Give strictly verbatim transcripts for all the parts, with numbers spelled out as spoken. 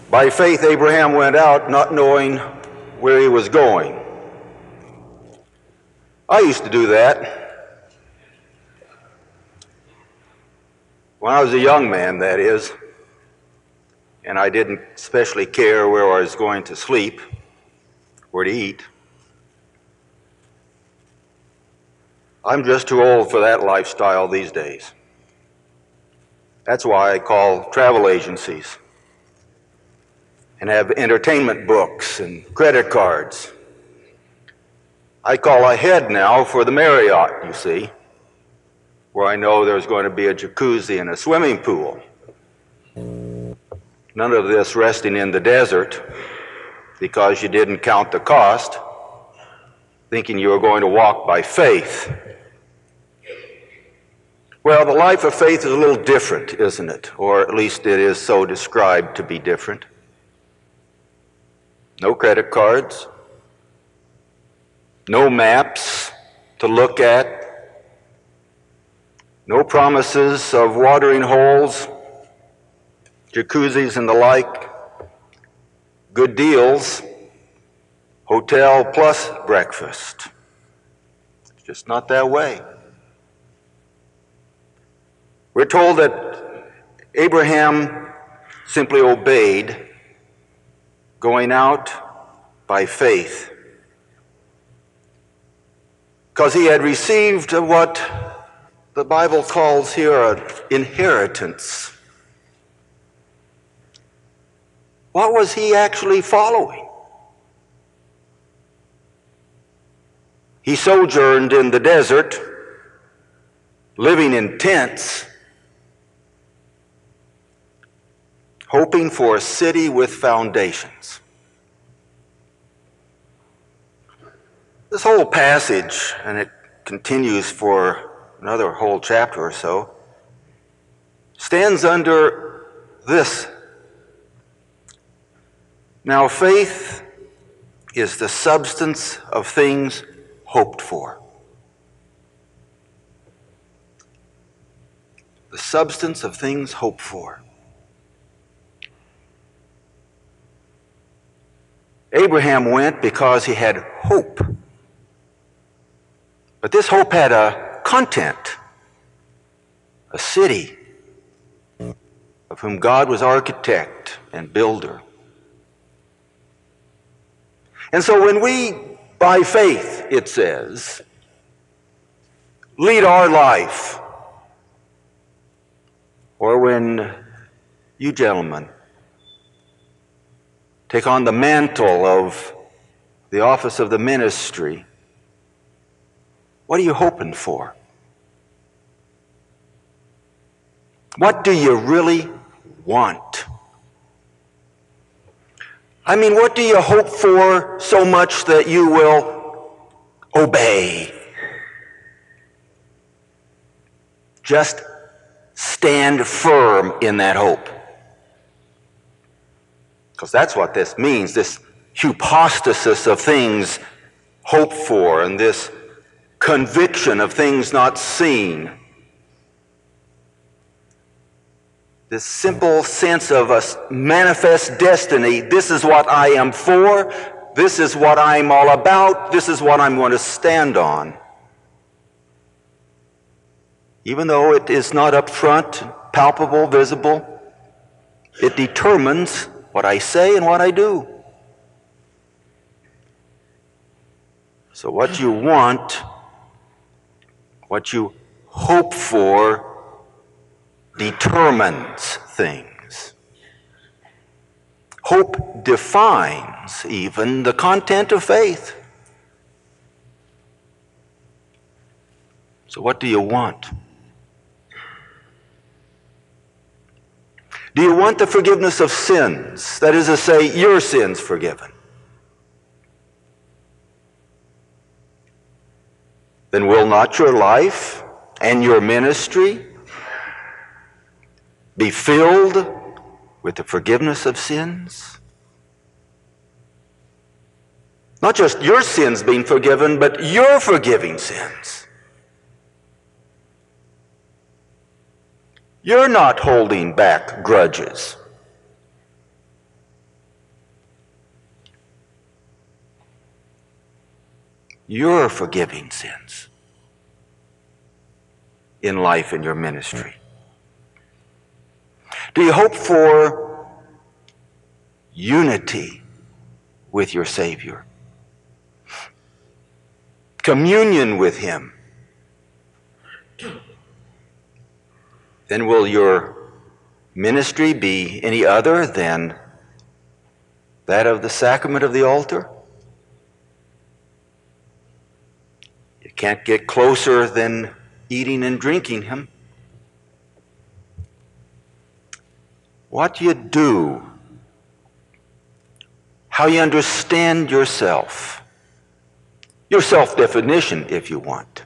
By faith, Abraham went out not knowing where he was going. I used to do that. When I was a young man, that is, and I didn't especially care where I was going to sleep or to eat. I'm just too old for that lifestyle these days. That's why I call travel agencies and have entertainment books and credit cards. I call ahead now for the Marriott, you see, where I know there's going to be a jacuzzi and a swimming pool. None of this resting in the desert because you didn't count the cost, thinking you were going to walk by faith. Well, the life of faith is a little different, isn't it? Or at least it is so described to be different. No credit cards, no maps to look at, no promises of watering holes, jacuzzis and the like, good deals, hotel plus breakfast. It's just not that way. We're told that Abraham simply obeyed, going out by faith, because he had received what the Bible calls here an inheritance. What was he actually following? He sojourned in the desert, living in tents, hoping for a city with foundations. This whole passage, and it continues for another whole chapter or so, stands under this. Now, faith is the substance of things hoped for. The substance of things hoped for. Abraham went because he had hope. But this hope had a content, a city of whom God was architect and builder. And so when we, by faith, it says, lead our life, or when you gentlemen take on the mantle of the office of the ministry, what are you hoping for? What do you really want? I mean, what do you hope for so much that you will obey? Just stand firm in that hope. Because that's what this means, this hypostasis of things hoped for and this conviction of things not seen. This simple sense of a manifest destiny. This is what I am for. This is what I'm all about. This is what I'm going to stand on. Even though it is not up front, palpable, visible, it determines what I say and what I do. So what you want, what you hope for, determines things. Hope defines even the content of faith. So what do you want? Do you want the forgiveness of sins? That is to say, your sins forgiven. Then will not your life and your ministry be filled with the forgiveness of sins? Not just your sins being forgiven, but your forgiving sins. You're not holding back grudges. your forgiving sins in life and your ministry? Do you hope for unity with your Savior? Communion with Him? Then will your ministry be any other than that of the sacrament of the altar? You can't get closer than eating and drinking Him. What you do, how you understand yourself, your self-definition, if you want,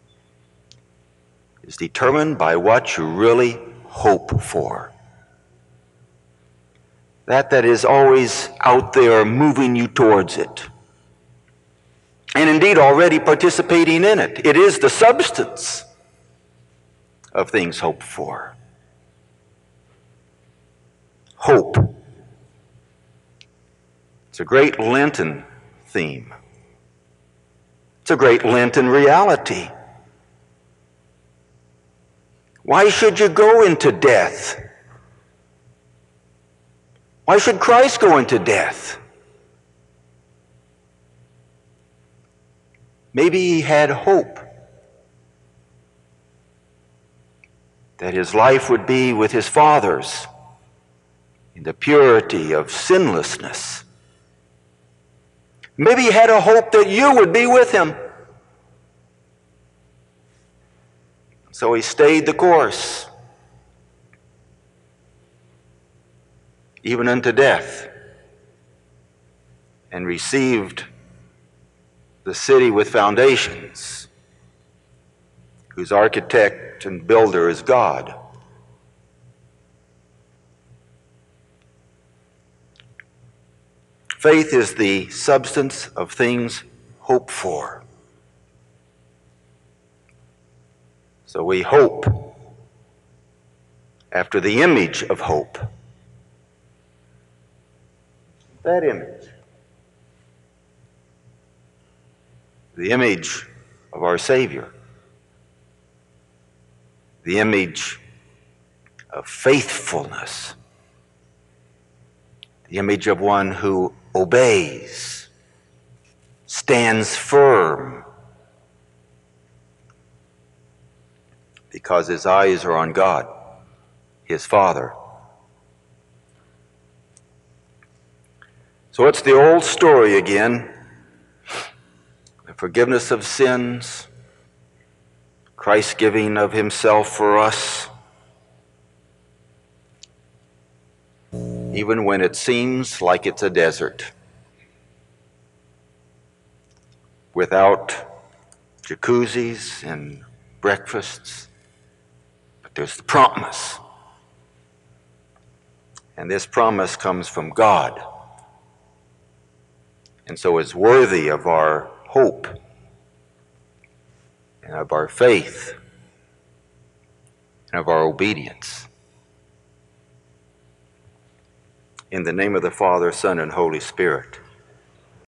is determined by what you really hope for. That that is always out there moving you towards it. And indeed already participating in it. It is the substance of things hoped for. Hope. It's a great Lenten theme. It's a great Lenten reality. Why should you go into death? Why should Christ go into death? Maybe he had hope that his life would be with his Father's in the purity of sinlessness. Maybe he had a hope that you would be with him. So he stayed the course, even unto death, and received the city with foundations, whose architect and builder is God. Faith is the substance of things hoped for. So we hope after the image of hope. That image. The image of our Savior. The image of faithfulness. The image of one who obeys, stands firm, because his eyes are on God, his Father. So it's the old story again. The forgiveness of sins, Christ's giving of himself for us, even when it seems like it's a desert, without jacuzzis and breakfasts. But there's the promise. And this promise comes from God. And so is worthy of our hope and of our faith and of our obedience. In the name of the Father, Son, and Holy Spirit.